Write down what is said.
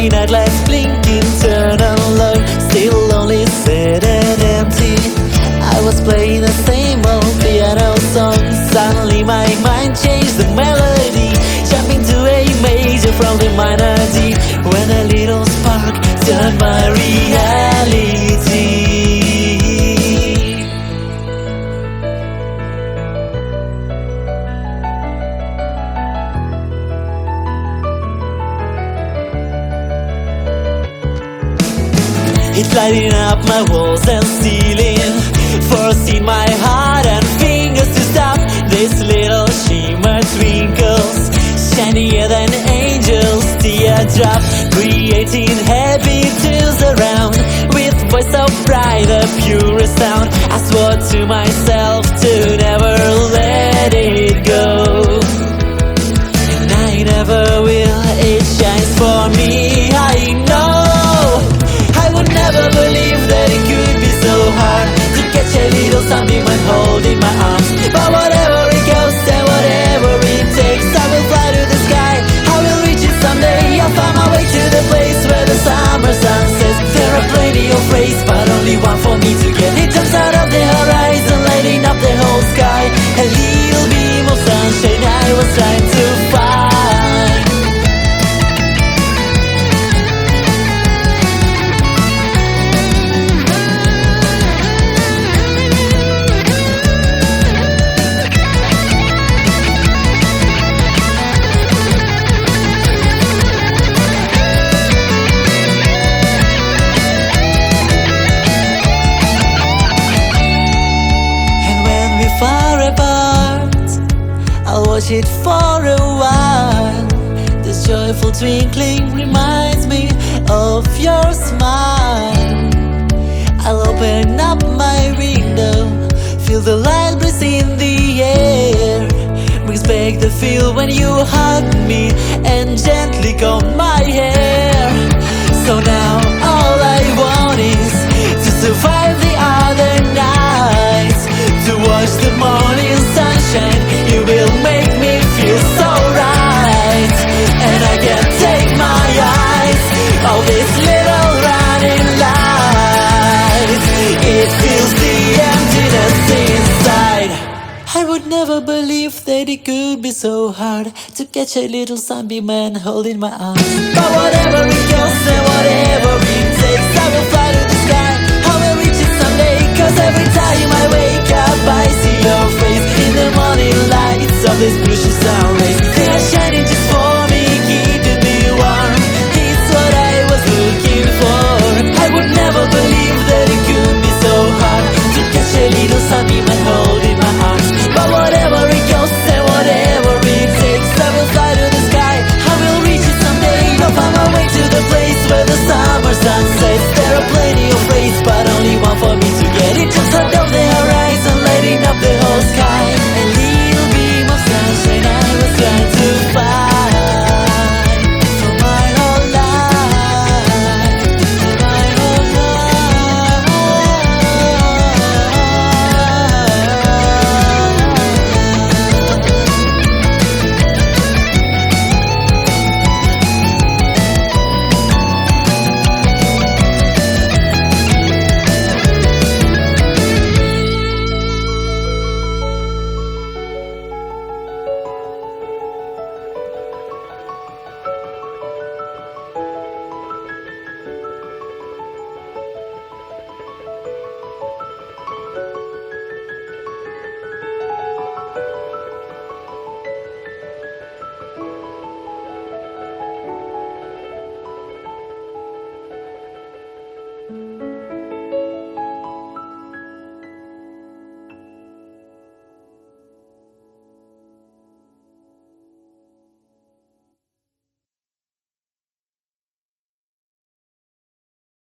Starry night lights blinking, turn on low, still lonely, sad and empty. I was playing the same old piano song. Suddenly my mind changed the melody, jumping to A major from the minor D, when a little spark turned my reality. It's lighting up my walls and ceiling, forcing my heart and fingers to stop. This little shimmer twinkles, shinier than angels' teardrop, creating happy tunes around, with voice so bright, the purest sound. I swore to myself to never let it go, and I never will. It shines for me, I know. I would never believe that it could be so hard to catch a little sunbeam and hold in my arms. But whatever it goes and whatever it takes, I will fly to the sky, I will reach it someday. I'll find my way to the place where the summer sun sets. There are plenty of ways, but only one for me to get. It comes out of the horizon, lighting up the whole sky. A little beam of sunshine I was trying to find. Far apart, I'll watch it for a while. This joyful twinkling reminds me of your smile. I'll open up my window, feel the light breeze in the air, brings back the feel when you hug me and gently comb my hair. So now all I want is to survive the other nights, to watch the morning sunshine. You will make me feel so right, and I can't take my eyes off this little running light. It fills the emptiness inside. I would never believe that it could be so hard to catch a little sunbeam and hold in my arms. But whatever it goes and whatever it takes, I will fly to the sky, I will reach it someday. Cause every time I wake up I see your face in the morning lights of this blue sun rays. They are shining just